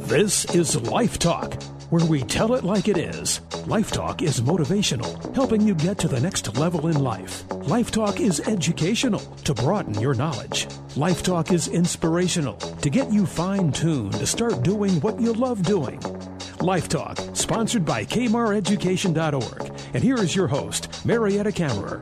This is Life Talk, where we tell it like it is. Life Talk is motivational, helping you get to the next level in life. Life Talk is educational, to broaden your knowledge. Life Talk is inspirational, to get you fine-tuned to start doing what you love doing. Life Talk, sponsored by kmareducation.org. And here is your host, Marietta Kammerer.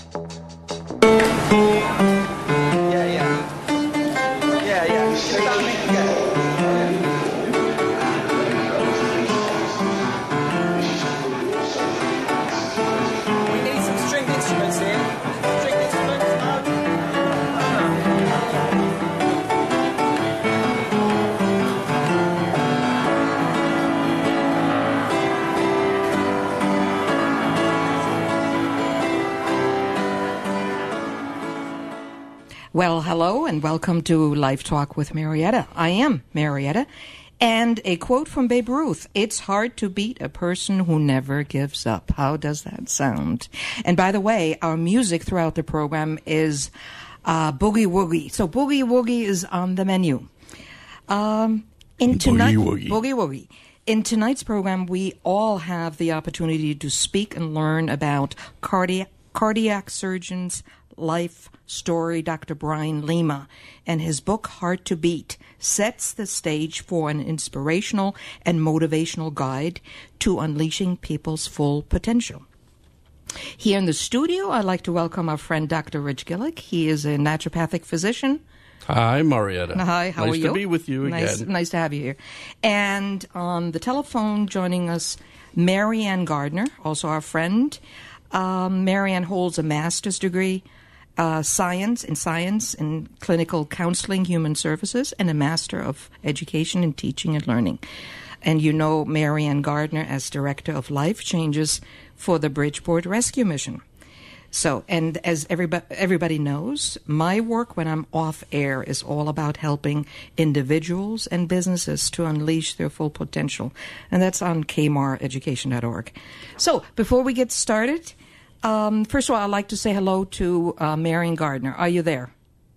Well, hello and welcome to Life Talk with Marietta. I am Marietta. And a quote from Babe Ruth, "It's hard to beat a person who never gives up." How does that sound? And by the way, our music throughout the program is Boogie Woogie. So Boogie Woogie is on the menu. Boogie Woogie. In tonight's program, we all have the opportunity to speak and learn about cardiac surgeon's life story, Dr. Brian Lima, and his book, Hard to Beat, sets the stage for an inspirational and motivational guide to unleashing people's full potential. Here in the studio, I'd like to welcome our friend, Dr. Rich Gillick. He is a naturopathic physician. Hi, Marietta. Hi, how are you? Nice to be with you again. Nice to have you here. And on the telephone, joining us, Marianne Gardner, also our friend. Marianne holds a master's degree science in clinical counseling, human services, and a Master of Education in Teaching and Learning. And you know Marianne Gardner as Director of Life Changes for the Bridgeport Rescue Mission. So, and as everybody knows, my work when I'm off air is all about helping individuals and businesses to unleash their full potential. And that's on kmareducation.org. So, before we get started, first of all, I'd like to say hello to Marianne Gardner. Are you there?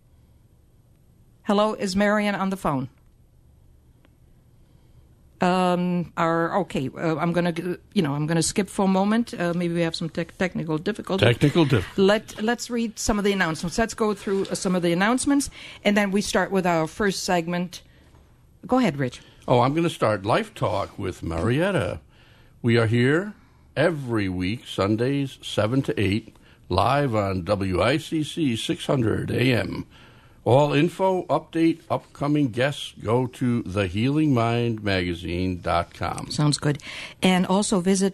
Hello, is Marianne on the phone? I'm going to skip for a moment. Maybe we have some technical difficulties. Let's read some of the announcements. Let's go through some of the announcements, and then we start with our first segment. Go ahead, Rich. I'm going to start Life Talk with Marietta. We are here every week, Sundays, 7 to 8, live on WICC 600 AM. All info, update, upcoming guests, go to thehealingmindmagazine.com. Sounds good. And also visit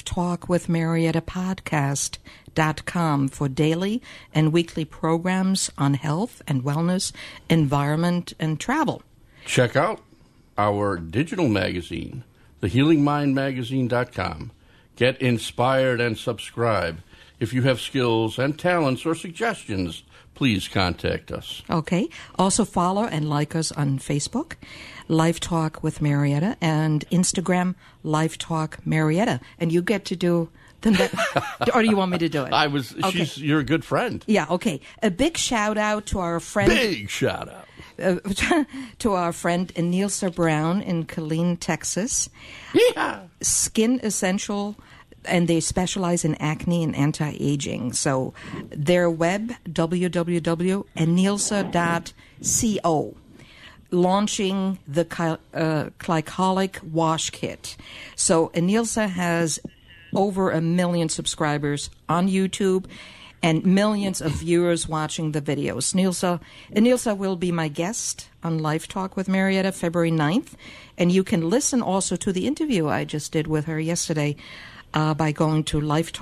lifetalkwithmarietta.podcast.com for daily and weekly programs on health and wellness, environment, and travel. Check out our digital magazine, thehealingmindmagazine.com. Get inspired and subscribe. If you have skills and talents or suggestions, please contact us. Okay. Also follow and like us on Facebook, Life Talk with Marietta, and Instagram, Life Talk Marietta. And you get to do or do you want me to do it? Okay. You're a good friend. Yeah, okay. A big shout out to our friend. Big shout out. To our friend Anilsa Brown in Killeen, Texas. Yeah. Skin Essential, and they specialize in acne and anti-aging. So their web, www.anilsa.co, launching the glycolic wash kit. So Anilsa has over 1 million subscribers on YouTube and millions of viewers watching the videos. Anilsa will be my guest on Life Talk with Marietta February 9th, and you can listen also to the interview I just did with her yesterday by going to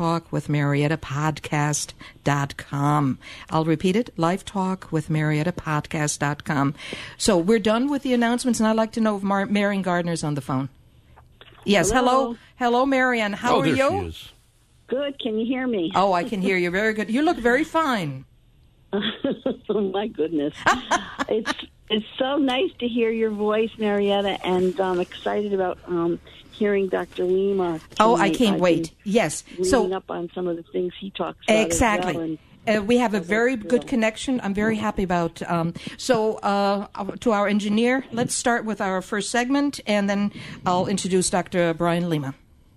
lifetalkwithmarietta.podcast.com. I'll repeat it, lifetalkwithmarietta.podcast.com. So we're done with the announcements, and I'd like to know if Marianne Gardner's on the phone. Yes, hello, Marianne. How are you? There she is. Good. Can you hear me? Oh, I can hear you. Very good. You look very fine. Oh, my goodness. It's so nice to hear your voice, Marietta, and I'm excited about hearing Dr. Lima. Oh, I can't wait. Yes. Reading up on some of the things he talks about. Exactly. As well, We have a very good connection. I'm very happy about. So, to our engineer, let's start with our first segment, and then I'll introduce Dr. Brian Lima.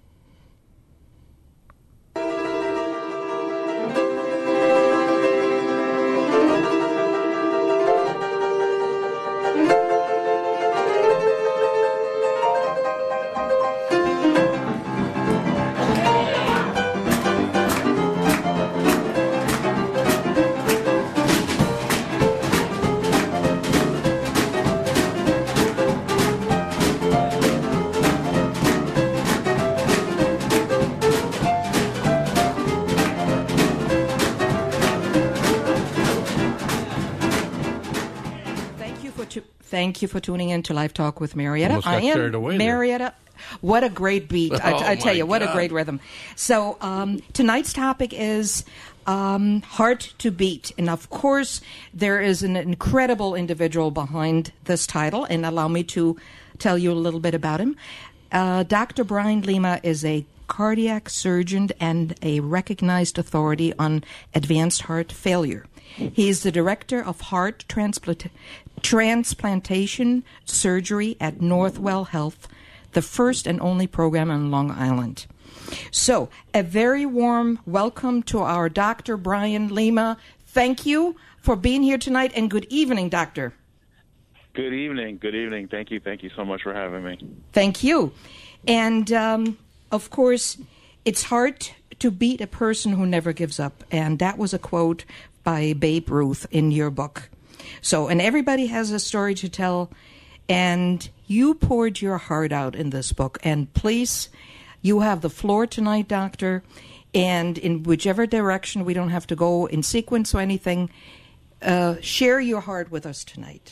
Thank you for tuning in to Live Talk with Marietta. Almost got carried away there. Marietta. What a great beat. I tell you, what a great rhythm. So tonight's topic is hard to beat. And of course, there is an incredible individual behind this title. And allow me to tell you a little bit about him. Dr. Brian Lima is a cardiac surgeon and a recognized authority on advanced heart failure. He is the director of heart transplantation surgery at Northwell Health, the first and only program on Long Island. So, a very warm welcome to our Dr. Brian Lima. Thank you for being here tonight, and good evening, Doctor. Good evening. Good evening. Thank you. Thank you so much for having me. Thank you. And, of course, it's hard to beat a person who never gives up. And that was a quote by Babe Ruth in your book. So, and everybody has a story to tell, and you poured your heart out in this book. And please, you have the floor tonight, Doctor, and in whichever direction, we don't have to go in sequence or anything, share your heart with us tonight.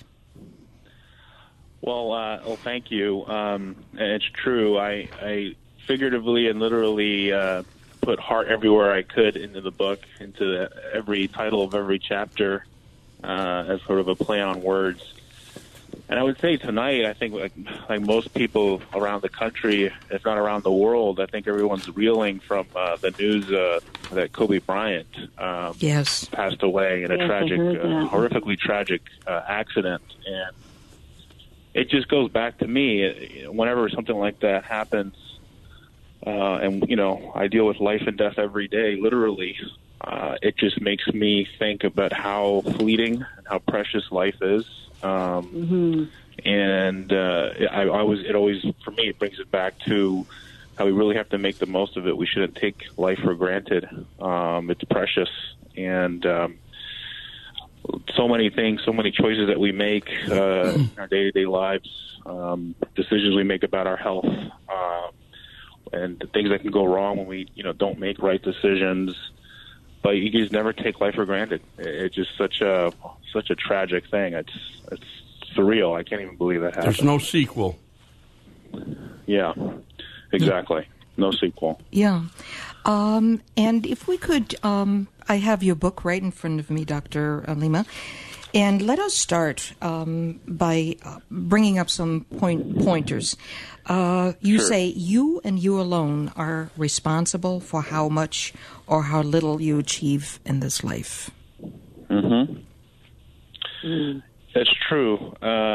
Well, thank you. And it's true. I figuratively and literally put heart everywhere I could into the book, into every title of every chapter, as sort of a play on words. And I would say tonight, I think like most people around the country, if not around the world, I think everyone's reeling from the news that Kobe Bryant passed away in a tragic, horrifically tragic accident. And it just goes back to me, whenever something like that happens, and, you know, I deal with life and death every day, literally. It just makes me think about how fleeting and how precious life is. And it always, for me, it brings it back to how we really have to make the most of it. We shouldn't take life for granted. It's precious. And so many things, so many choices that we make in our day-to-day lives, decisions we make about our health, and the things that can go wrong when we, don't make right decisions. But you just never take life for granted. It's just such a tragic thing. It's surreal. I can't even believe that happened. There's no sequel. Yeah, exactly. No sequel. Yeah. And if we could, I have your book right in front of me, Dr. Lima. And let us start by bringing up some pointers. You say you and you alone are responsible for how much or how little you achieve in this life. Mm-hmm. That's true.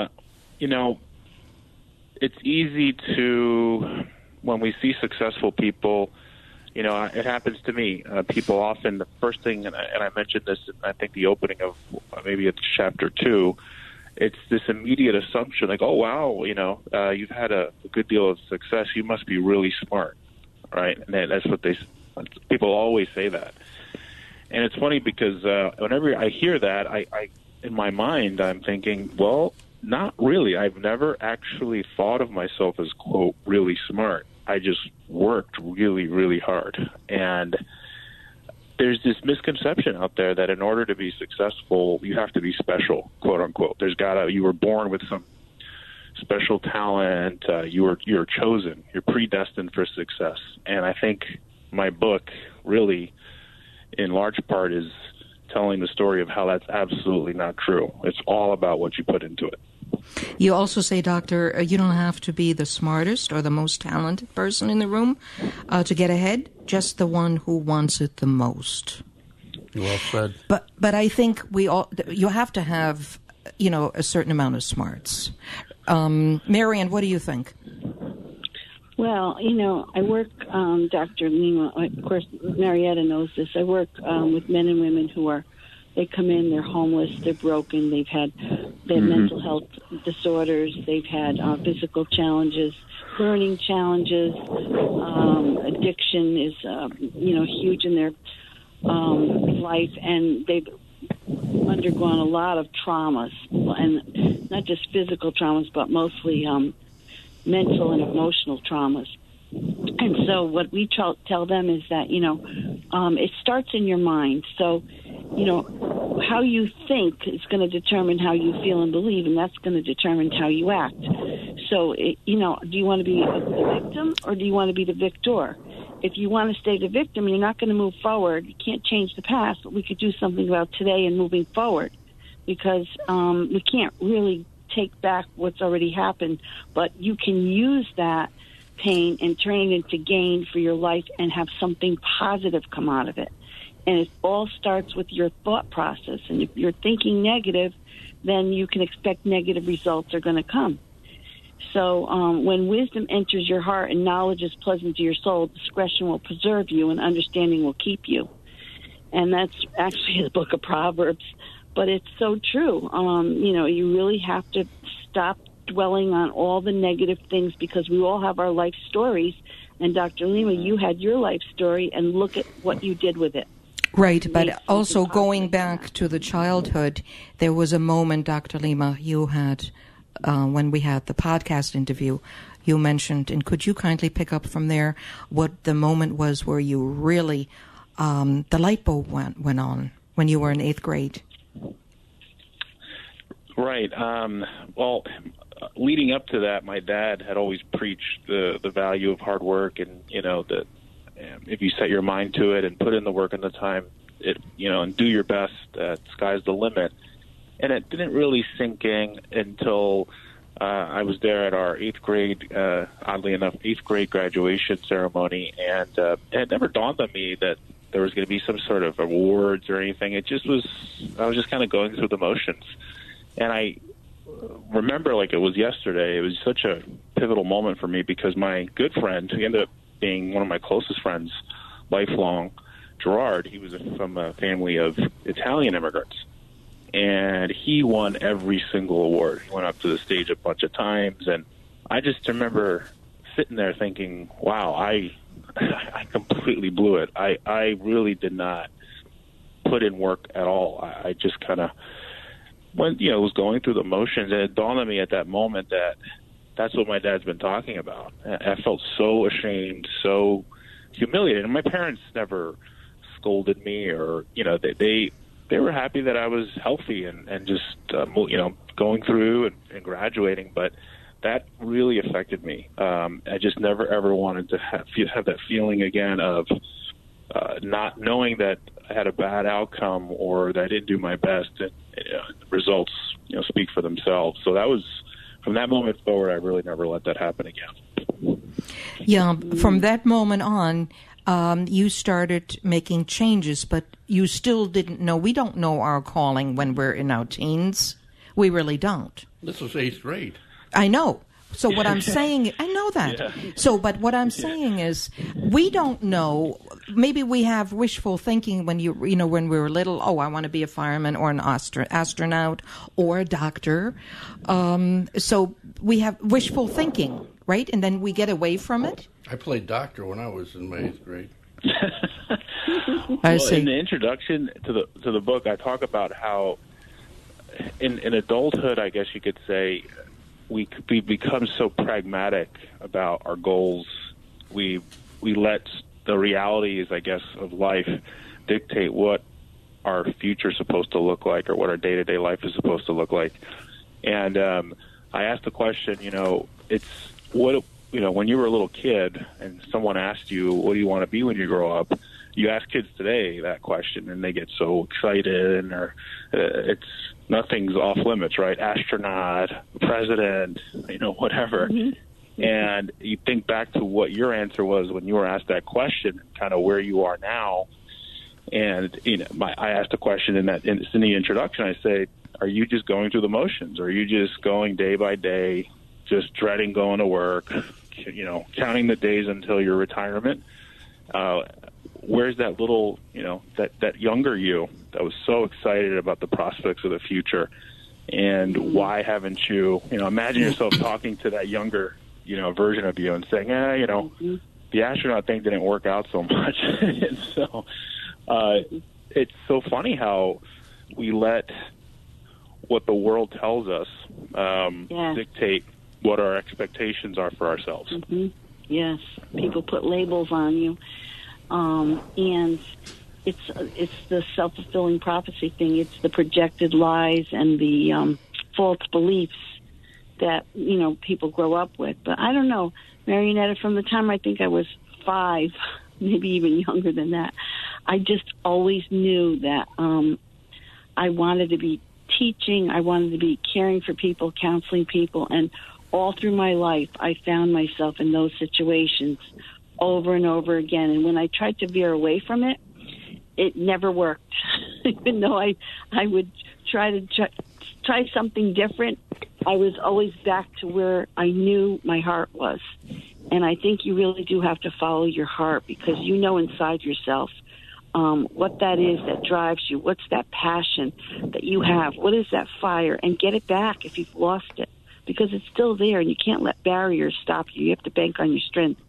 It's easy to, when we see successful people, it happens to me. People often, the first thing, and I mentioned this, I think the opening of maybe it's chapter 2, it's this immediate assumption like, oh, wow, you've had a good deal of success. You must be really smart, right? And that's what people always say that. And it's funny because whenever I hear that, I in my mind, I'm thinking, well, not really. I've never actually thought of myself as, quote, really smart. I just worked really, really hard. And there's this misconception out there that in order to be successful, you have to be special, quote unquote. You were born with some special talent. You're chosen. You're predestined for success. And I think my book really, in large part, is telling the story of how that's absolutely not true. It's all about what you put into it. You also say, Doctor, you don't have to be the smartest or the most talented person in the room to get ahead, just the one who wants it the most. Well said. But I think you have to have, a certain amount of smarts. Marian, what do you think? Well, I work, Dr. Lima, of course, Marietta knows this. I work with men and women they come in, they're homeless, they're broken, they have mental health disorders, they've had physical challenges, learning challenges, addiction is, huge in their life, and they've undergone a lot of traumas, and not just physical traumas, but mostly mental and emotional traumas. And so what we tell them is that, it starts in your mind. So, how you think is going to determine how you feel and believe, and that's going to determine how you act. So, do you want to be the victim or do you want to be the victor? If you want to stay the victim, you're not going to move forward. You can't change the past, but we could do something about today and moving forward, because we can't really take back what's already happened, but you can use that pain and turn it into gain for your life and have something positive come out of it. And it all starts with your thought process. And if you're thinking negative, then you can expect negative results are going to come. So when wisdom enters your heart and knowledge is pleasant to your soul, discretion will preserve you and understanding will keep you. And that's actually the book of Proverbs. But it's so true. You really have to stop dwelling on all the negative things, because we all have our life stories. And Dr. Lima, you had your life story, and look at what you did with it. Right, but also going back to the childhood, there was a moment, Dr. Lima, you had, when we had the podcast interview, you mentioned, and could you kindly pick up from there what the moment was where you really, the light bulb went on when you were in 8th grade? Right. Well, leading up to that, my dad had always preached the value of hard work, and that if you set your mind to it and put in the work and the time, and do your best, sky's the limit. And it didn't really sink in until I was there at our 8th grade, oddly enough, 8th grade graduation ceremony, and it never dawned on me that there was going to be some sort of awards or anything. I was just kind of going through the motions. And I remember like it was yesterday. It was such a pivotal moment for me, because my good friend, who ended up being one of my closest friends, lifelong, Gerard, he was from a family of Italian immigrants. And he won every single award. He went up to the stage a bunch of times. And I just remember sitting there thinking, wow, I completely blew it. I really did not put in work at all. I just kind of was going through the motions, and it dawned on me at that moment that that's what my dad's been talking about. I felt so ashamed, so humiliated. And my parents never scolded me, or they were happy that I was healthy and just going through and graduating. But that really affected me. I just never ever wanted to have that feeling again of not knowing that I had a bad outcome or that I didn't do my best, and results speak for themselves. So that was, from that moment forward, I really never let that happen again. Yeah, from that moment on, you started making changes, but you still didn't know. We don't know our calling when we're in our teens. We really don't. This was 8th grade. I know. So what I'm saying, I know that. Yeah. So, but what I'm saying is, we don't know. Maybe we have wishful thinking when when we were little. Oh, I want to be a fireman or an astronaut or a doctor. So we have wishful thinking, right? And then we get away from it. I played doctor when I was in my 8th grade. Well, in the introduction to the book, I talk about how in adulthood, I guess you could say, we become so pragmatic about our goals. We let the realities, I guess, of life dictate what our future is supposed to look like, or what our day-to-day life is supposed to look like. And I asked the question, it's what, when you were a little kid and someone asked you, what do you want to be when you grow up? You ask kids today that question, and they get so excited, and it's nothing's off limits, right? Astronaut, president, whatever. Mm-hmm. And you think back to what your answer was when you were asked that question, and kind of where you are now. And I asked a question in the introduction. I say, are you just going through the motions? Are you just going day by day, just dreading going to work, counting the days until your retirement? Where's that little, that younger you that was so excited about the prospects of the future? And why haven't you, imagine yourself talking to that younger, version of you and saying, the astronaut thing didn't work out so much. And so it's so funny how we let what the world tells us dictate what our expectations are for ourselves. Mm-hmm. Yes, people put labels on you, and it's the self-fulfilling prophecy thing. It's the projected lies and the false beliefs that people grow up with. But I don't know, Marietta, from the time I think I was 5, maybe even younger than that, I just always knew that I wanted to be teaching. I wanted to be caring for people, counseling people, and all through my life, I found myself in those situations over and over again. And when I tried to veer away from it, it never worked. Even though I would try something different, I was always back to where I knew my heart was. And I think you really do have to follow your heart, because you know inside yourself what that is that drives you. What's that passion that you have? What is that fire? And get it back if you've lost it, because it's still there, and you can't let barriers stop you. You have to bank on your strengths.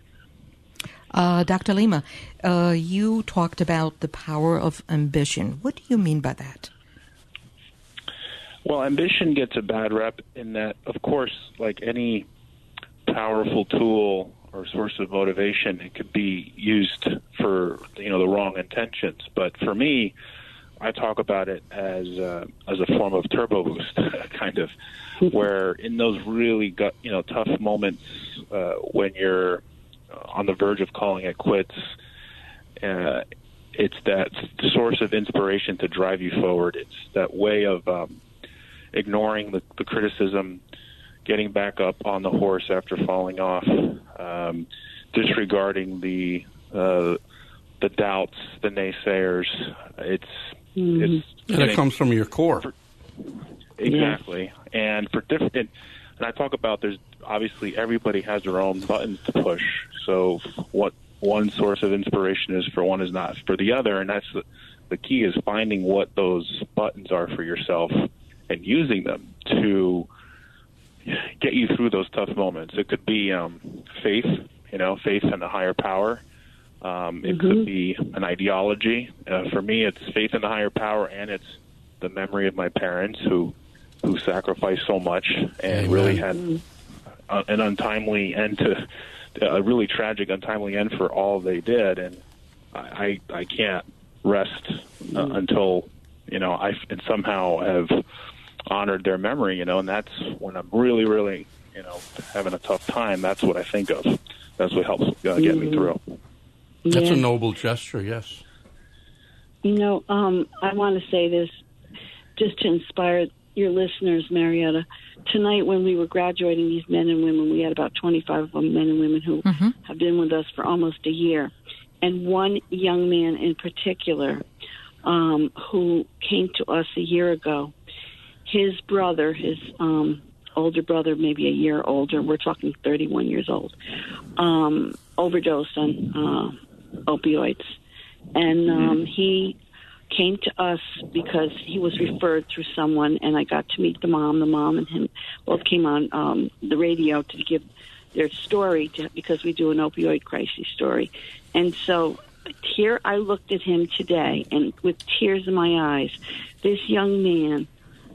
Dr. Lima, you talked about the power of ambition. What do you mean by that? Well, ambition gets a bad rep in that, of course, like any powerful tool or source of motivation, it could be used for the wrong intentions. But for me, I talk about it as a form of turbo boost, kind of, where in those really tough moments when you're on the verge of calling it quits, it's that source of inspiration to drive you forward. It's that way of ignoring the criticism, getting back up on the horse after falling off, disregarding the doubts, the naysayers. And it comes from your core. Exactly. And for different, and I talk about, there's obviously everybody has their own buttons to push. So what one source of inspiration is for one is not for the other, and that's the key is finding what those buttons are for yourself and using them to get you through those tough moments. It could be faith, faith in a higher power. It could be an ideology. For me, it's faith in the higher power, and it's the memory of my parents who sacrificed so much and really had an untimely end to a really tragic, untimely end for all they did. And I can't rest until I somehow have honored their memory. And that's when I'm really, really having a tough time. That's what I think of. That's what helps get me through. That's a noble gesture, yes. I want to say this just to inspire your listeners, Marietta. Tonight, when we were graduating these men and women, we had about 25 of them, men and women who have been with us for almost a year. And one young man in particular who came to us a year ago, his brother, his older brother, maybe a year older, we're talking 31 years old, overdosed on opioids. And he came to us because he was referred through someone, and I got to meet the mom. The mom and him both came on the radio to give their story because we do an opioid crisis story. And so here I looked at him today, and with tears in my eyes, this young man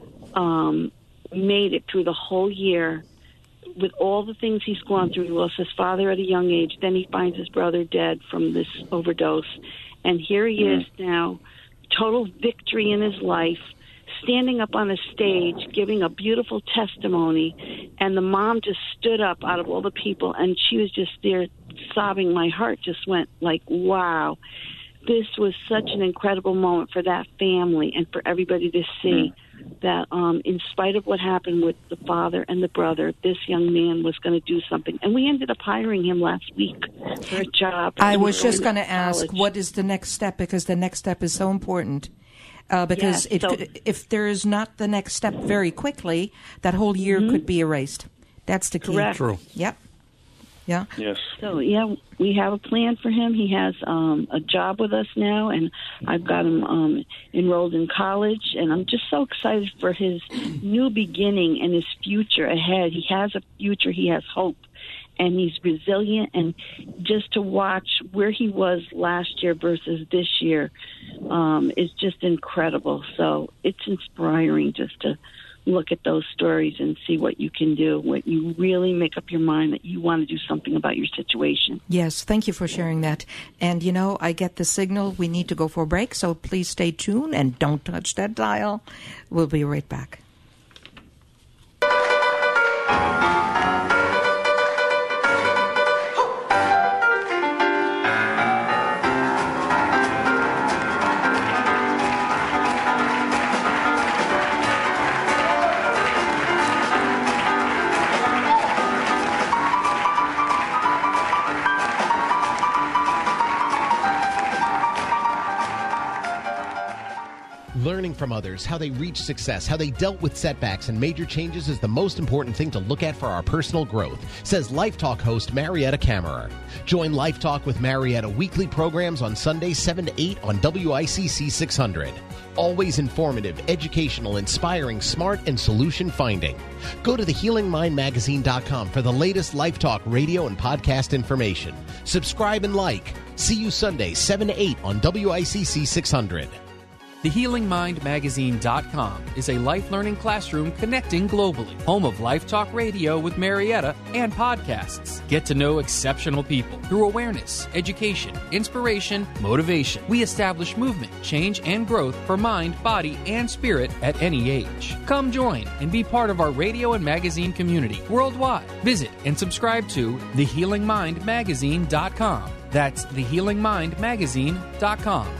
made it through the whole year with all the things he's gone through. He lost his father at a young age. Then he finds his brother dead from this overdose. And here he is now, total victory in his life, standing up on a stage, giving a beautiful testimony. And the mom just stood up out of all the people, and she was just there sobbing. My heart just went like, wow. This was such an incredible moment for that family and for everybody to see. that in spite of what happened with the father and the brother, this young man was going to do something. And we ended up hiring him last week for a job. I was just going to ask, what is the next step? Because the next step is so important. Because if there is not the next step very quickly, that whole year could be erased. That's the key. Correct. True. Yep. Yeah. Yes. So, we have a plan for him. He has a job with us now, and I've got him enrolled in college, and I'm just so excited for his new beginning and his future ahead. He has a future. He has hope, and he's resilient, and just to watch where he was last year versus this year is just incredible. So it's inspiring just to look at those stories and see what you can do, what you really make up your mind that you want to do something about your situation. Yes, thank you for sharing that. And, I get the signal we need to go for a break, so please stay tuned and don't touch that dial. We'll be right back. Learning from others, how they reached success, how they dealt with setbacks and major changes is the most important thing to look at for our personal growth, says Life Talk host Marietta Kammerer. Join Life Talk with Marietta weekly programs on Sundays 7 to 8 on WICC 600. Always informative, educational, inspiring, smart, and solution finding. Go to thehealingmindmagazine.com for the latest Life Talk radio and podcast information. Subscribe and like. See you Sundays 7 to 8 on WICC 600. TheHealingMindMagazine.com is a life-learning classroom connecting globally. Home of Life Talk Radio with Marietta and podcasts. Get to know exceptional people through awareness, education, inspiration, motivation. We establish movement, change, and growth for mind, body, and spirit at any age. Come join and be part of our radio and magazine community worldwide. Visit and subscribe to TheHealingMindMagazine.com. That's TheHealingMindMagazine.com.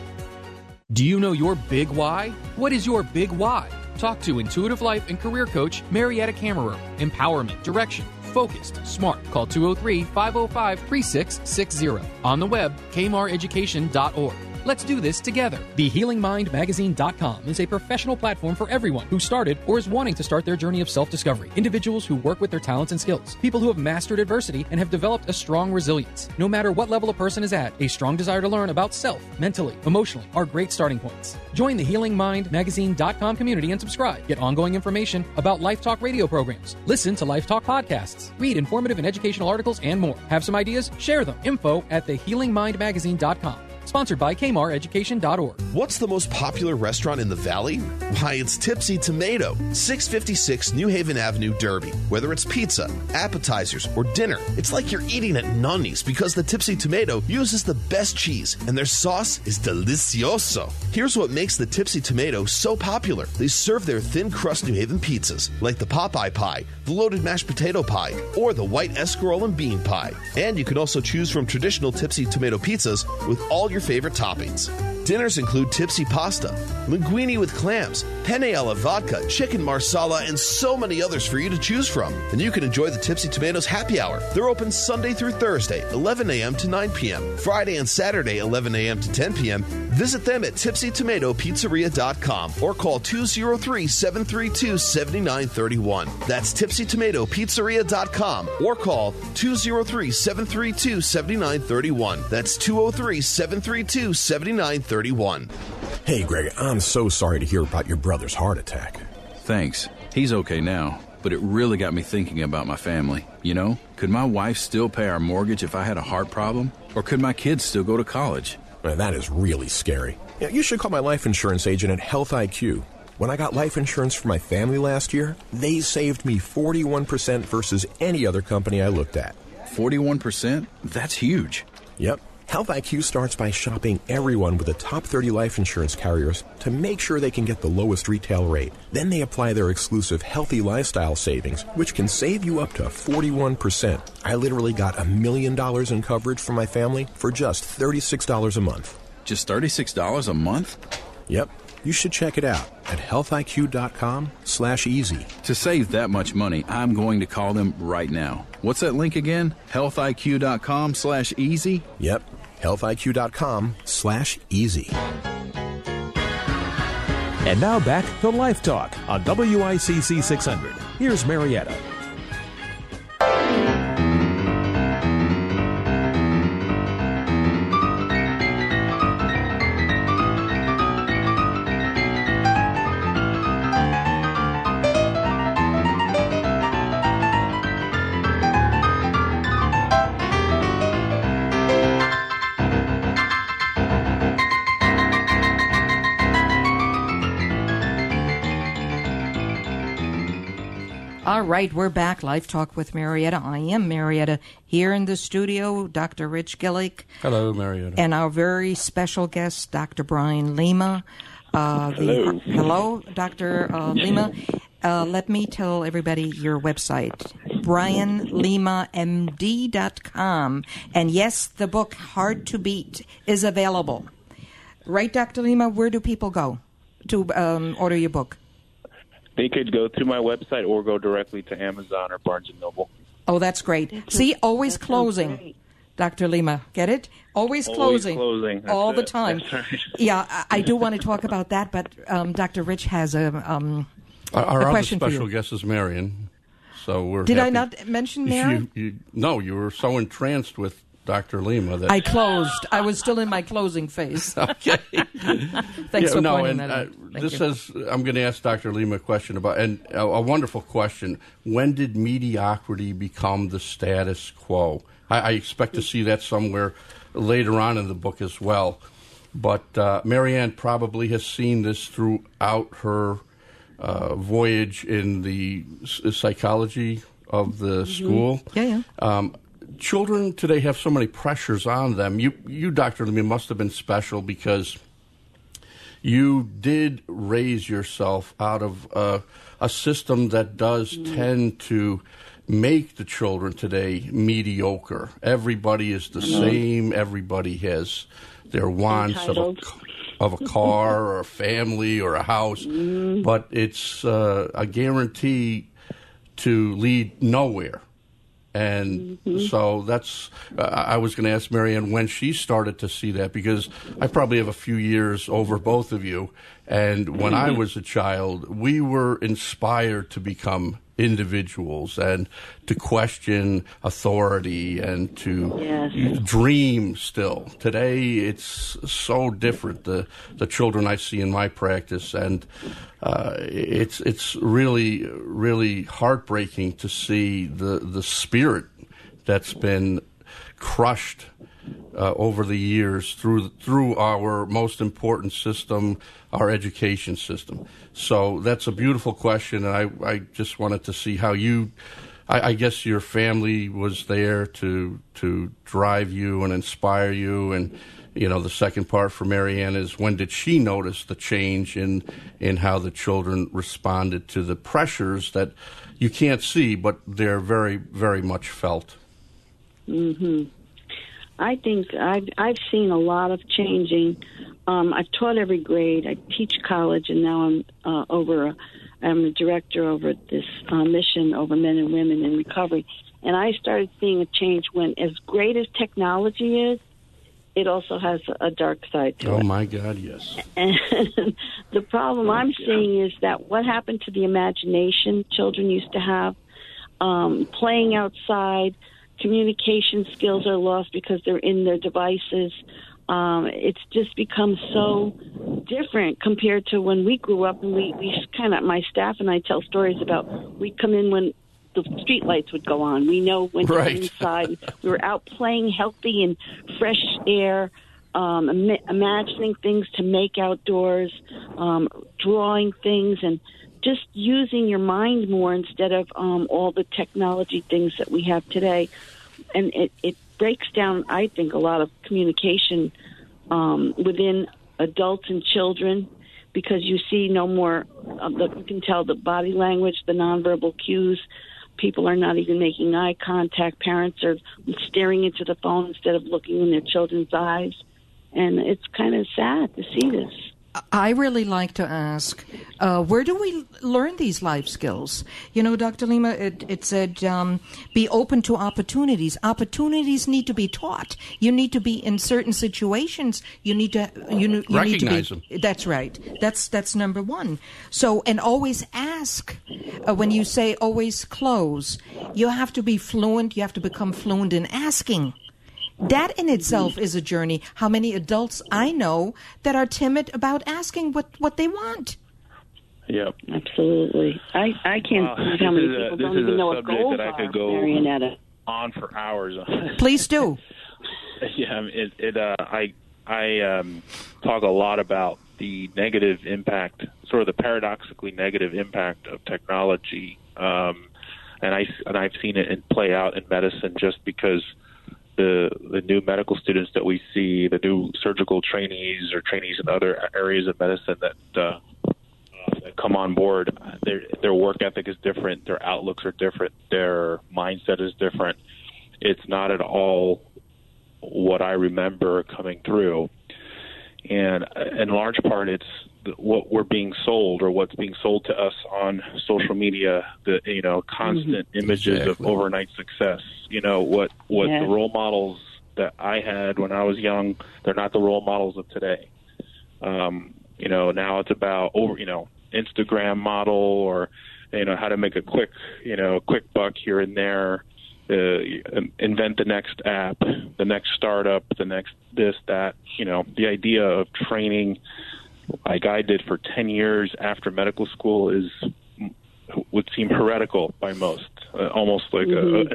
Do you know your big why? What is your big why? Talk to intuitive life and career coach Marietta Kammerer. Empowerment, direction, focused, smart. Call 203-505-3660. On the web, kmareducation.org. Let's do this together. TheHealingMindMagazine.com is a professional platform for everyone who started or is wanting to start their journey of self-discovery. Individuals who work with their talents and skills. People who have mastered adversity and have developed a strong resilience. No matter what level a person is at, a strong desire to learn about self, mentally, emotionally, are great starting points. Join the HealingMindMagazine.com community and subscribe. Get ongoing information about Life Talk radio programs. Listen to Life Talk podcasts. Read informative and educational articles and more. Have some ideas? Share them. Info at thehealingmindmagazine.com. Sponsored by kmareducation.org. What's the most popular restaurant in the Valley? Why, it's Tipsy Tomato, 656 New Haven Avenue, Derby. Whether it's pizza, appetizers, or dinner, it's like you're eating at Nonni's because the Tipsy Tomato uses the best cheese and their sauce is delicioso. Here's what makes the Tipsy Tomato so popular. They serve their thin crust New Haven pizzas, like the Popeye pie, the loaded mashed potato pie, or the white escarole and bean pie. And you can also choose from traditional Tipsy Tomato pizzas with all your favorite toppings. Dinners include tipsy pasta, linguine with clams, penne alla vodka, chicken marsala, and so many others for you to choose from. And you can enjoy the Tipsy Tomatoes happy hour. They're open Sunday through Thursday, 11 a.m. to 9 p.m., Friday and Saturday, 11 a.m. to 10 p.m. Visit them at tipsytomatopizzeria.com or call 203-732-7931. That's tipsytomatopizzeria.com or call 203-732-7931. That's 203-732-7931. Hey, Greg, I'm so sorry to hear about your brother's heart attack. Thanks. He's okay now, but it really got me thinking about my family. You know, could my wife still pay our mortgage if I had a heart problem? Or could my kids still go to college? Man, that is really scary. You should call my life insurance agent at Health IQ. When I got life insurance for my family last year, they saved me 41% versus any other company I looked at. 41%? That's huge. Yep. Health IQ starts by shopping everyone with the top 30 life insurance carriers to make sure they can get the lowest retail rate. Then they apply their exclusive Healthy Lifestyle savings, which can save you up to 41%. I literally got $1 million in coverage for my family for just $36 a month. Just $36 a month? Yep. You should check it out at healthiq.com/easy. To save that much money, I'm going to call them right now. What's that link again? healthiq.com/easy? Yep, healthiq.com/easy. And now back to Life Talk on WICC 600. Here's Marietta. All right, we're back. Life Talk with Marietta. I am Marietta. Here in the studio, Dr. Rich Gillick. Hello, Marietta. And our very special guest, Dr. Brian Lima. Hello. Hello, Dr. Lima. Let me tell everybody your website, brianlimamd.com. And yes, the book, Hard to Beat, is available. Right, Dr. Lima? Where do people go to order your book? They could go through my website or go directly to Amazon or Barnes & Noble. Oh, that's great. See, always closing, Dr. Lima. Get it? Always closing. All the time. That's right. Yeah, I do want to talk about that, but Dr. Rich has Our a other question for special you. guest is Marion. So we're Did I happy. not mention Marion? No, you were so entranced with Dr. Lima that I closed. I was still in my closing phase. Okay. Thanks for pointing and, that out. Thank this you. says I'm going to ask Dr. Lima a question about, and a wonderful question. When did mediocrity become the status quo? I expect to see that somewhere later on in the book as well. But Marianne probably has seen this throughout her voyage in the psychology of the school. Yeah. Children today have so many pressures on them. You, Dr. Lima, must have been special because you did raise yourself out of a system that does tend to make the children today mediocre. Everybody is the same. Everybody has their wants of a car or a family or a house, but it's a guarantee to lead nowhere. And so that's, I was going to ask Marianne when she started to see that, because I probably have a few years over both of you. And when I was a child, we were inspired to become individuals and to question authority and to dream still. Today, it's so different, the children I see in my practice, and it's really, really heartbreaking to see the spirit that's been crushed over the years through our most important system, our education system. So that's a beautiful question, and I just wanted to see how you, I guess your family was there to drive you and inspire you, and the second part for Marianne is when did she notice the change in how the children responded to the pressures that you can't see, but they're very, very much felt. I think I've seen a lot of changing. I've taught every grade. I teach college, and now I'm a director over this mission over men and women in recovery. And I started seeing a change when, as great as technology is, it also has a dark side to it. Oh, my God, yes. And the problem I'm seeing is that what happened to the imagination children used to have, playing outside, communication skills are lost because they're in their devices. It's just become so different compared to when we grew up, and we kind of, my staff and I tell stories about, we'd come in when the street lights would go on. We know when to go inside. We were out playing healthy and fresh air, imagining things to make outdoors, drawing things, and just using your mind more instead of all the technology things that we have today. And it breaks down, I think, a lot of communication within adults and children, because you see no more you can tell the body language, the nonverbal cues. People are not even making eye contact. Parents are staring into the phone instead of looking in their children's eyes. And it's kind of sad to see this. I really like to ask, where do we learn these life skills? You know, Dr. Lima, it said, be open to opportunities. Opportunities need to be taught. You need to be in certain situations. You need to recognize them. That's right. That's number one. So, and always ask. When you say always close, you have to be fluent. You have to become fluent in asking. That in itself is a journey. How many adults I know that are timid about asking what they want? Yep. Absolutely. I can't believe how many people don't even know what goals that I could go on for hours on. Please do. Yeah, I talk a lot about the negative impact, sort of the paradoxically negative impact of technology, and I've seen it play out in medicine just because the new medical students that we see, the new surgical trainees or trainees in other areas of medicine that come on board, their work ethic is different, their outlooks are different, their mindset is different. It's not at all what I remember coming through. And in large part, it's what we're being sold or what's being sold to us on social media, the constant images of overnight success. What the role models that I had when I was young, they're not the role models of today. Now it's about Instagram model or how to make a quick buck here and there, invent the next app, the next startup, the next this, that. The idea of training like I did for 10 years after medical school would seem heretical by most, almost like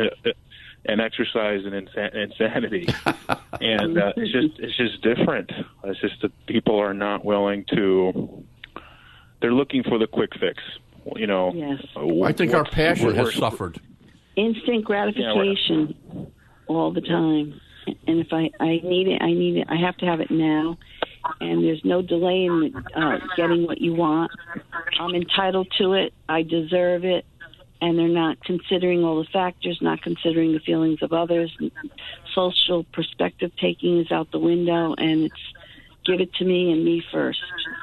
an exercise in insanity. And it's just different. It's just that people are not willing to. They're looking for the quick fix. Yes. I think our passion has suffered. Instant gratification all the time. And if I need it, I need it. I have to have it now. And there's no delay in getting what you want. I'm entitled to it. I deserve it. And they're not considering all the factors, not considering the feelings of others. Social perspective taking is out the window, and it's give it to me and me first.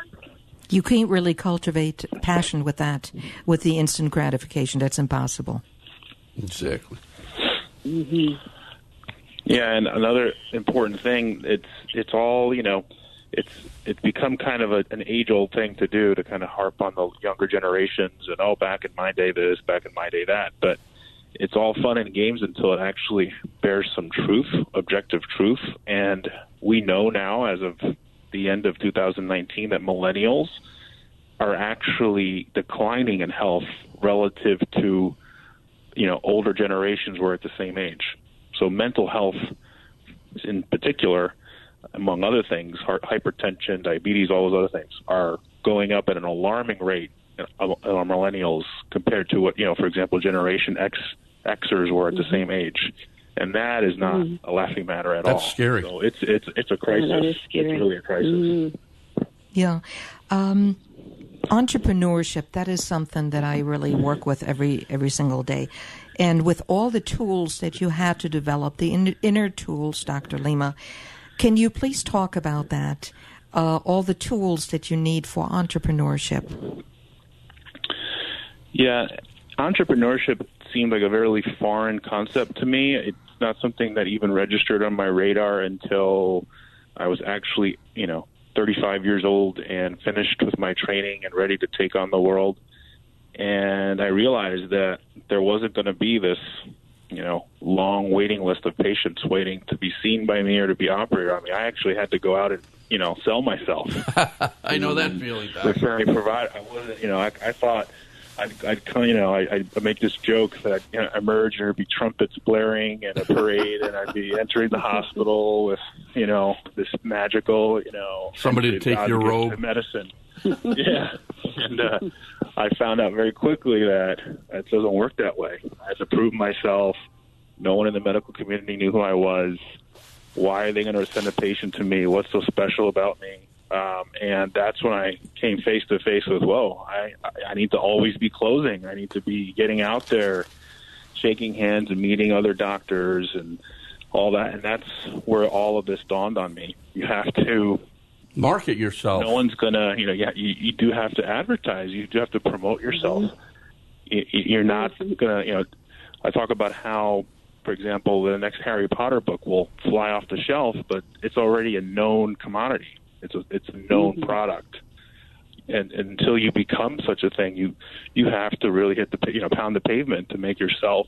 You can't really cultivate passion with that, with the instant gratification. That's impossible. Exactly. Mm-hmm. Yeah, and another important thing, it's all, it's become kind of an age-old thing to do, to kind of harp on the younger generations and, back in my day this, back in my day that. But it's all fun and games until it actually bears some truth, objective truth. And we know now, as of the end of 2019, that millennials are actually declining in health relative to, older generations were at the same age. So mental health in particular, among other things, hypertension, diabetes, all those other things, are going up at an alarming rate of millennials compared to what, for example, Generation Xers were at the same age. And that is not a laughing matter at all. That's scary. So it's a crisis. That is scary. It's really a crisis. Yeah. Entrepreneurship, that is something that I really work with every single day. And with all the tools that you have to develop, the inner tools, Dr. Lima, can you please talk about that, all the tools that you need for entrepreneurship? Yeah, entrepreneurship seemed like a very foreign concept to me. It's not something that even registered on my radar until I was actually, 35 years old and finished with my training and ready to take on the world. And I realized that there wasn't going to be this, long waiting list of patients waiting to be seen by me or to be operated on me. I actually had to go out and, sell myself. I know that feeling, Doc. Referring provider. I wasn't, I thought I'd make this joke that I'd emerge and there'd be trumpets blaring and a parade, and I'd be entering the hospital with, this magical, somebody to take your robe. Medicine. Yeah. And I found out very quickly that it doesn't work that way. I had to prove myself. No one in the medical community knew who I was. Why are they going to send a patient to me? What's so special about me? And that's when I came face to face with, I need to always be closing. I need to be getting out there, shaking hands and meeting other doctors and all that. And that's where all of this dawned on me. You have to Market yourself. No one's gonna, you do have to advertise. You do have to promote yourself. You're not gonna, I talk about how, for example, the next Harry Potter book will fly off the shelf, but it's already a known commodity. It's a known product. And until you become such a thing, you have to really hit the pound the pavement to make yourself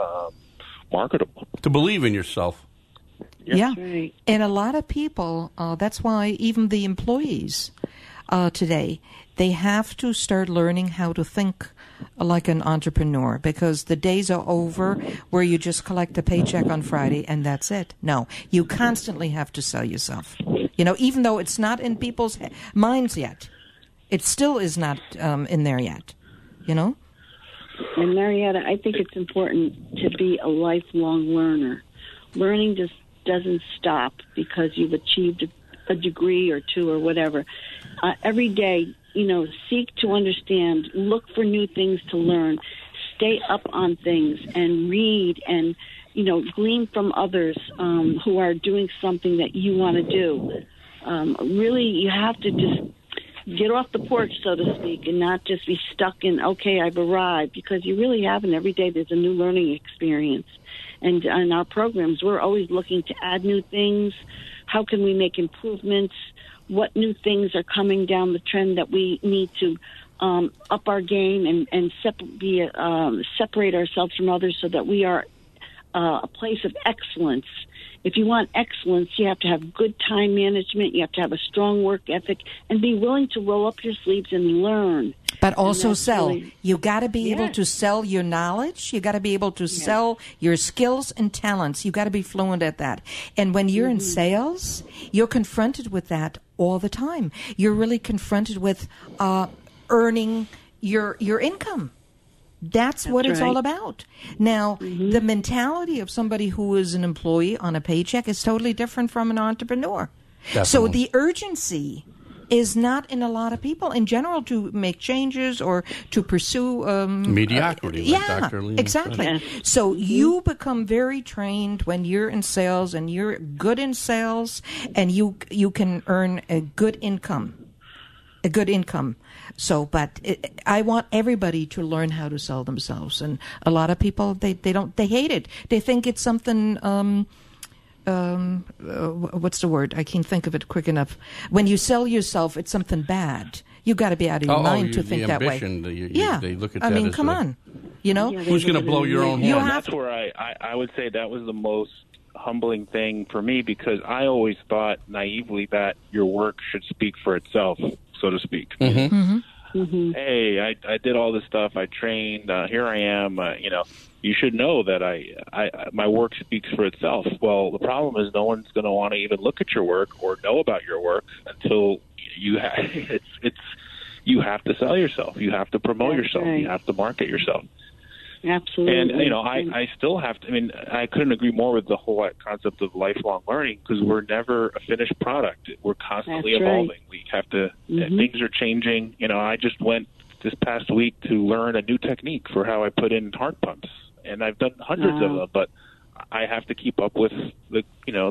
marketable. To believe in yourself. Yeah, right. And a lot of people, that's why even the employees today, they have to start learning how to think like an entrepreneur, because the days are over where you just collect a paycheck on Friday and that's it. No, you constantly have to sell yourself. Even though it's not in people's minds yet, it still is not in there yet, And Marietta, I think it's important to be a lifelong learner. Learning just doesn't stop because you've achieved a degree or two or whatever. Every day, seek to understand, look for new things to learn, stay up on things and read and, glean from others who are doing something that you want to do. Really, you have to just get off the porch, so to speak, and not just be stuck in, okay, I've arrived, because you really haven't. Every day there's a new learning experience. And in our programs, we're always looking to add new things. How can we make improvements? What new things are coming down the trend that we need to up our game and separate ourselves from others so that we are a place of excellence. If you want excellence, you have to have good time management, you have to have a strong work ethic, and be willing to roll up your sleeves and learn. But also sell. You got to be able to sell your knowledge. You got to be able to sell your skills and talents. You got to be fluent at that. And when you're in sales, you're confronted with that all the time. You're really confronted with earning your income. That's what it's all about. Now, the mentality of somebody who is an employee on a paycheck is totally different from an entrepreneur. Definitely. So the urgency is not in a lot of people in general to make changes or to pursue mediocrity. Like Dr. Lehman exactly. said. So you become very trained when you're in sales, and you're good in sales, and you can earn a good income. So, but I want everybody to learn how to sell themselves, and a lot of people they hate it. They think it's something. What's the word? I can't think of it quick enough. When you sell yourself, it's something bad. You got to be out of your mind to think that way. They look at that. I mean, come on. Who's going to blow your own horn? That's where I would say that was the most humbling thing for me, because I always thought naively that your work should speak for itself, so to speak. Mm-hmm. Mm-hmm. Mm-hmm. Hey, I did all this stuff. I trained. Here I am. You should know that my work speaks for itself. Well, the problem is no one's going to want to even look at your work or know about your work until you you have to sell yourself. You have to promote yourself. Right. You have to market yourself. Absolutely. And, I still have to, I couldn't agree more with the whole concept of lifelong learning, because we're never a finished product. We're constantly evolving. We have to, things are changing. I just went this past week to learn a new technique for how I put in heart pumps. And I've done hundreds of them, but I have to keep up with the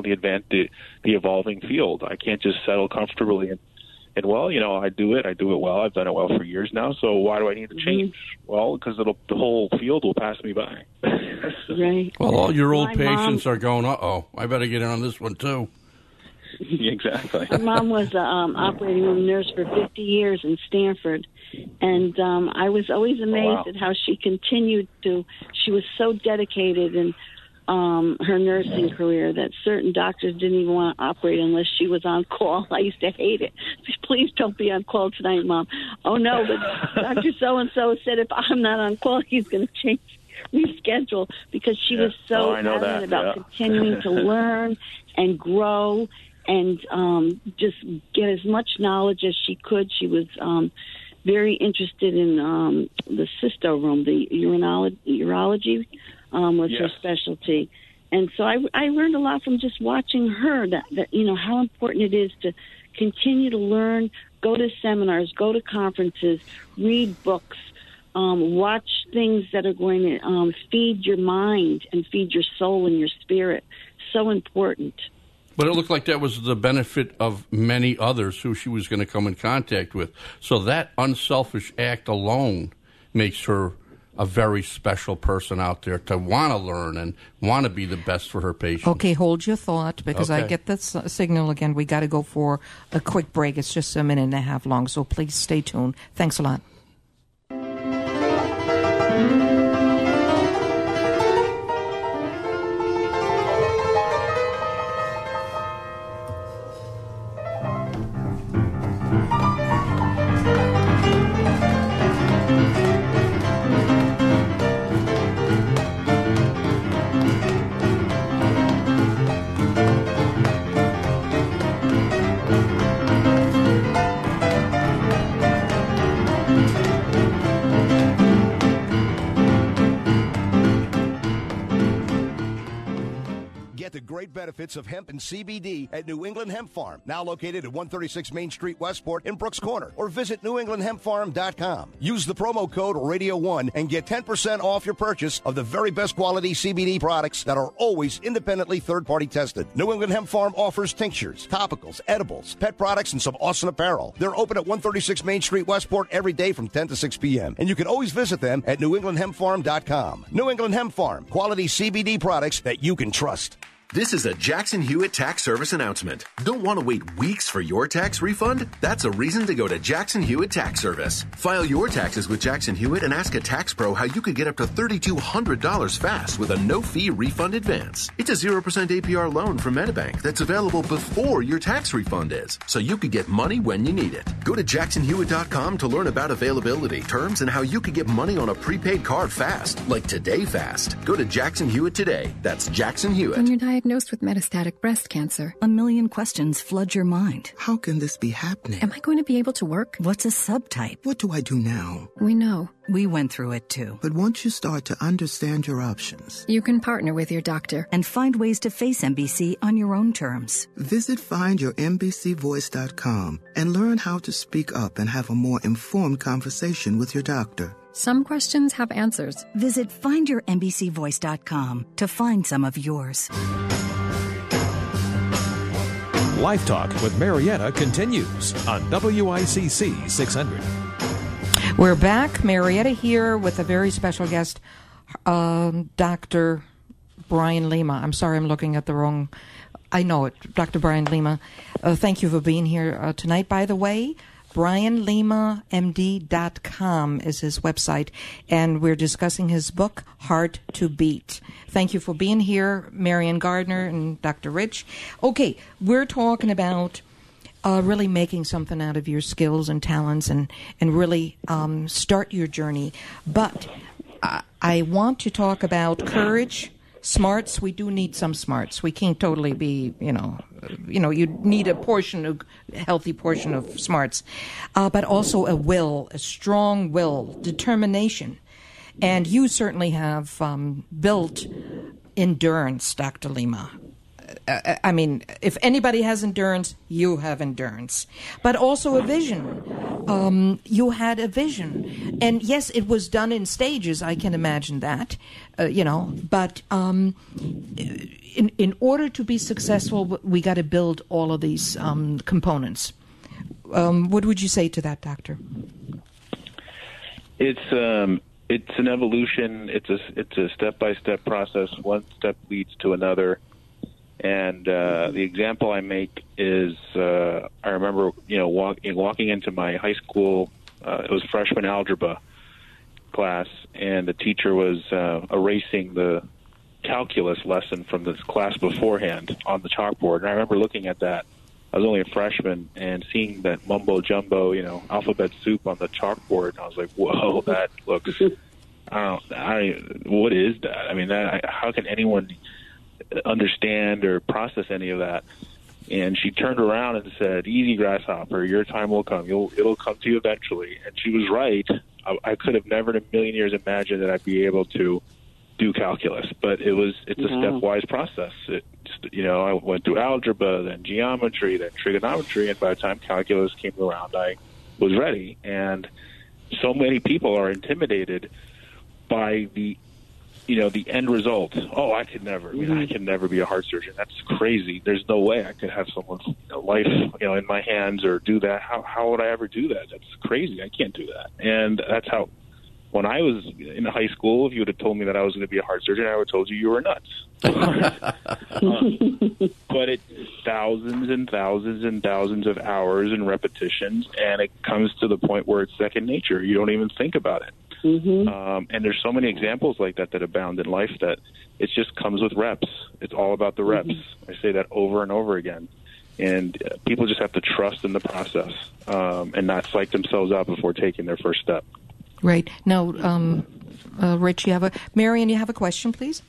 evolving field. I can't just settle comfortably and I do it well. I've done it well for years now. So why do I need to change? Well, because the whole field will pass me by. Right. Well, all your old patients are going, I better get in on this one too. Exactly. My mom was an operating room nurse for 50 years in Stanford, and I was always amazed at how she continued to. She was so dedicated in her nursing career that certain doctors didn't even want to operate unless she was on call. I used to hate it. Please don't be on call tonight, Mom. Oh, no, but Dr. So-and-so said if I'm not on call, he's going to reschedule, because she was so adamant about continuing to learn and grow and just get as much knowledge as she could. She was very interested in the cysto room, the urology was her specialty. And so I learned a lot from just watching her, that how important it is to continue to learn, go to seminars, go to conferences, read books, watch things that are going to feed your mind and feed your soul and your spirit. So important. But it looked like that was the benefit of many others who she was going to come in contact with. So that unselfish act alone makes her a very special person out there to want to learn and want to be the best for her patients. Okay, hold your thought, because I get the signal again. We got to go for a quick break. It's just a minute and a half long, so please stay tuned. Thanks a lot. Benefits of hemp and CBD at New England Hemp Farm, now located at 136 Main Street, Westport in Brooks Corner, or visit newenglandhempfarm.com. Use the promo code Radio1 and get 10% off your purchase of the very best quality CBD products that are always independently third-party tested. New England Hemp Farm offers tinctures, topicals, edibles, pet products, and some awesome apparel. They're open at 136 Main Street, Westport every day from 10 to 6 p.m. And you can always visit them at newenglandhempfarm.com. New England Hemp Farm, quality CBD products that you can trust. This is a Jackson Hewitt Tax Service announcement. Don't want to wait weeks for your tax refund? That's a reason to go to Jackson Hewitt Tax Service. File your taxes with Jackson Hewitt and ask a tax pro how you could get up to $3,200 fast with a no-fee refund advance. It's a 0% APR loan from MetaBank that's available before your tax refund is, so you could get money when you need it. Go to jacksonhewitt.com to learn about availability, terms, and how you could get money on a prepaid card fast, like Today Fast. Go to Jackson Hewitt today. That's Jackson Hewitt. When you're diagnosed with metastatic breast cancer, a million questions flood your mind. How can this be happening? Am I going to be able to work? What's a subtype? What do I do now? We know. We went through it too. But once you start to understand your options, you can partner with your doctor and find ways to face MBC on your own terms. Visit findyourmbcvoice.com and learn how to speak up and have a more informed conversation with your doctor. Some questions have answers. Visit findyourmbcvoice.com to find some of yours. Life Talk with Marietta continues on WICC 600. We're back. Marietta here with a very special guest, Dr. Brian Lima. I'm sorry, I'm looking at the wrong... I know it. Dr. Brian Lima. Thank you for being here tonight. By the way, BrianLimaMD.com is his website, and we're discussing his book, Hard to Beat. Thank you for being here, Marian Gardner and Dr. Rich. Okay, we're talking about really making something out of your skills and talents and really start your journey. But I want to talk about courage, smarts. We do need some smarts. We can't totally be, you need a healthy portion of smarts, but also a will, a strong will, determination. And you certainly have built endurance, Dr. Lima. I mean, if anybody has endurance, you have endurance. But also a vision. You had a vision. And yes, it was done in stages, I can imagine that, But in order to be successful, we got to build all of these components. What would you say to that, Doctor? It's an evolution. It's a step-by-step process. One step leads to another. And the example I make is I remember, walking into my high school, it was freshman algebra class, and the teacher was erasing the calculus lesson from the class beforehand on the chalkboard. And I remember looking at that. I was only a freshman, and seeing that mumbo-jumbo, alphabet soup on the chalkboard. And I was like, whoa, that looks, what is that? I mean, how can anyone understand or process any of that? And she turned around and said, "Easy, grasshopper, your time will come. It'll come to you eventually." And she was right. I could have never in a million years imagined that I'd be able to do calculus, but it's a stepwise process. I went through algebra, then geometry, then trigonometry, and by the time calculus came around, I was ready. And so many people are intimidated by the the end result. Oh, I could never. I can never be a heart surgeon. That's crazy. There's no way I could have someone's life, in my hands or do that. How would I ever do that? That's crazy. I can't do that. And that's how. When I was in high school, if you would have told me that I was going to be a heart surgeon, I would have told you were nuts. But it's thousands and thousands and thousands of hours and repetitions, and it comes to the point where it's second nature. You don't even think about it. And there's so many examples like that abound in life that it just comes with reps. It's all about the reps. I say that over and over again. And people just have to trust in the process and not psych themselves out before taking their first step. Right. Now, Rich, Marion, you have a question, please?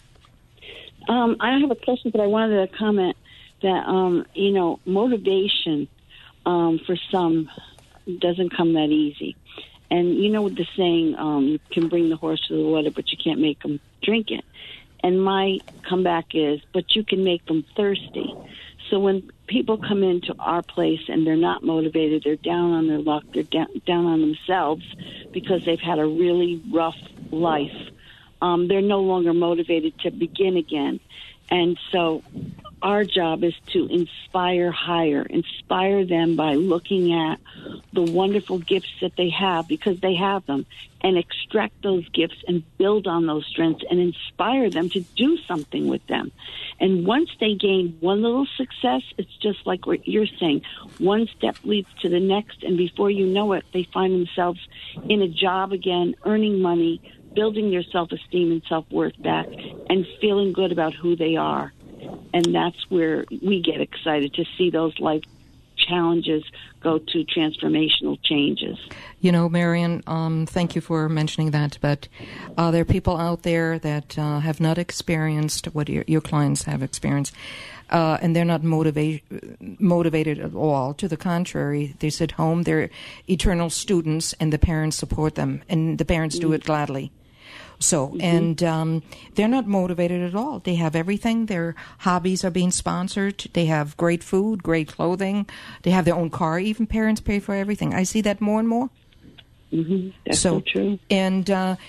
I have a question, but I wanted to comment that, motivation for some doesn't come that easy. And the saying, you can bring the horse to the water, but you can't make them drink it. And my comeback is, but you can make them thirsty. So when people come into our place and they're not motivated, they're down on their luck, they're down on themselves because they've had a really rough life, they're no longer motivated to begin again. And so our job is to inspire them by looking at the wonderful gifts that they have, because they have them, and extract those gifts and build on those strengths and inspire them to do something with them. And once they gain one little success, it's just like what you're saying. One step leads to the next, and before you know it, they find themselves in a job again, earning money, building their self-esteem and self-worth back, and feeling good about who they are. And that's where we get excited to see those life challenges go to transformational changes. Marion, thank you for mentioning that, but there are people out there that have not experienced what your clients have experienced, and they're not motivated at all. To the contrary, they sit home, they're eternal students, and the parents support them, and the parents do it gladly. So, and they're not motivated at all. They have everything. Their hobbies are being sponsored. They have great food, great clothing. They have their own car. Even parents pay for everything. I see that more and more. That's so true. And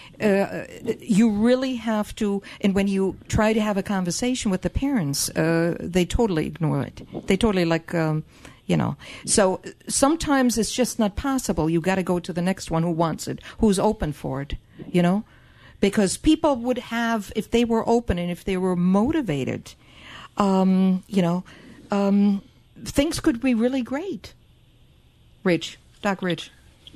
you really have to, and when you try to have a conversation with the parents, they totally ignore it. They totally So sometimes it's just not possible. You got to go to the next one who wants it, who's open for it, Because people would have, if they were open and if they were motivated, things could be really great. Doc Rich.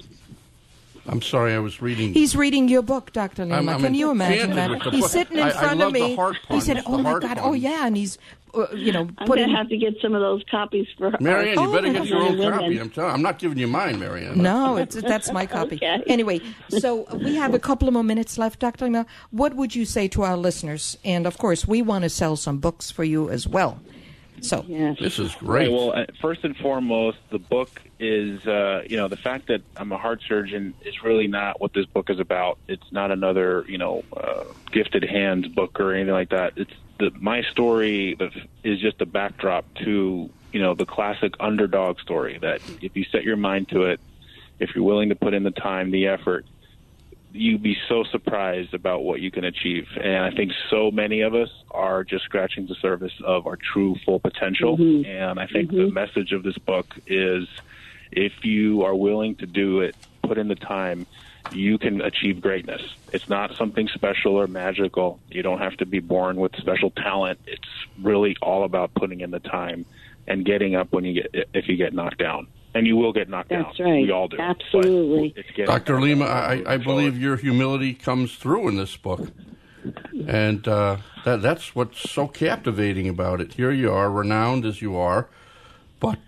I'm sorry, I was reading. He's reading your book, Dr. Lima. Can you imagine that? He's sitting in front of me. He said, "Oh my God, oh yeah," and he's, I'm going to have to get some of those copies for her. Marianne, you better get your own copy. I'm not giving you mine, Marianne. No, that's my copy. Okay. Anyway, so we have a couple of more minutes left, Dr. Lima. What would you say to our listeners? And of course, we want to sell some books for you as well. So this is great. Well, first and foremost, the book is, the fact that I'm a heart surgeon is really not what this book is about. It's not another, gifted hands book or anything like that. It's my story is just a backdrop to, the classic underdog story that if you set your mind to it, if you're willing to put in the time, the effort, you'd be so surprised about what you can achieve. And I think so many of us are just scratching the surface of our true full potential. And I think the message of this book is if you are willing to do it, put in the time, you can achieve greatness. It's not something special or magical. You don't have to be born with special talent. It's really all about putting in the time and getting up if you get knocked down. And you will get knocked down. That's right. We all do. Absolutely. Dr. Lima, I believe your humility comes through in this book. And that's what's so captivating about it. Here you are, renowned as you are, but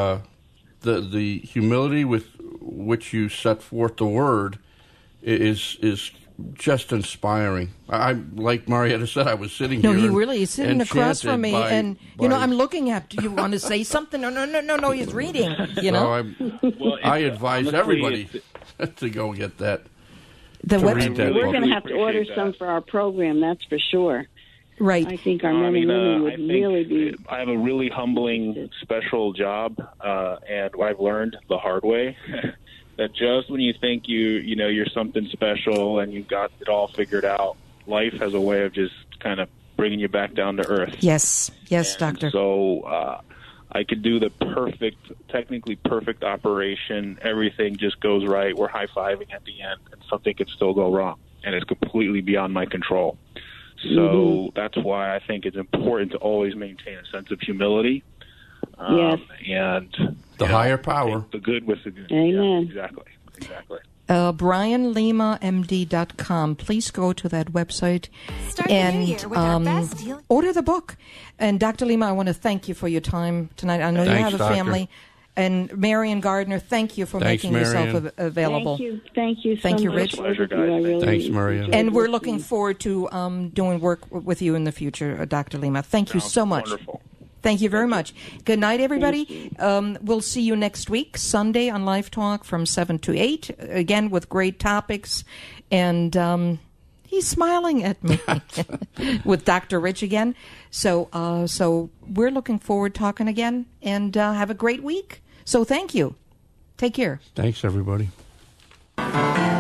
the humility with which you set forth the word is just inspiring. I like Marietta said, I was sitting here. No, he really is sitting across from me, and I'm looking at. Do you want to say something? No. He's reading. I advise everybody to go get that. We're going to have to order some for our program. That's for sure. Right. I think our men and women would really be. I have a really humbling, special job, and I've learned the hard way. That just when you think you're something special and you've got it all figured out, life has a way of just kind of bringing you back down to earth. Yes, doctor. So I could do the technically perfect operation. Everything just goes right. We're high-fiving at the end, and something could still go wrong, and it's completely beyond my control. So that's why I think it's important to always maintain a sense of humility. Yes. And the higher power. The good with the good. Amen. Yeah, exactly. BrianLimaMD.com. Please go to that website and order the book. And Dr. Lima, I want to thank you for your time tonight. I know you have a family. And Marion Gardner, thank you for making yourself available. Thank you so much. Rich. Pleasure, guys. Thanks, Marion. And we're looking forward to doing work with you in the future, Dr. Lima. Thank you so much. Wonderful. Thank you very much. Good night, everybody. We'll see you next week, Sunday on Life Talk from 7 to 8, again with great topics. And he's smiling at me with Dr. Rich again. So we're looking forward to talking again, and have a great week. So thank you. Take care. Thanks, everybody.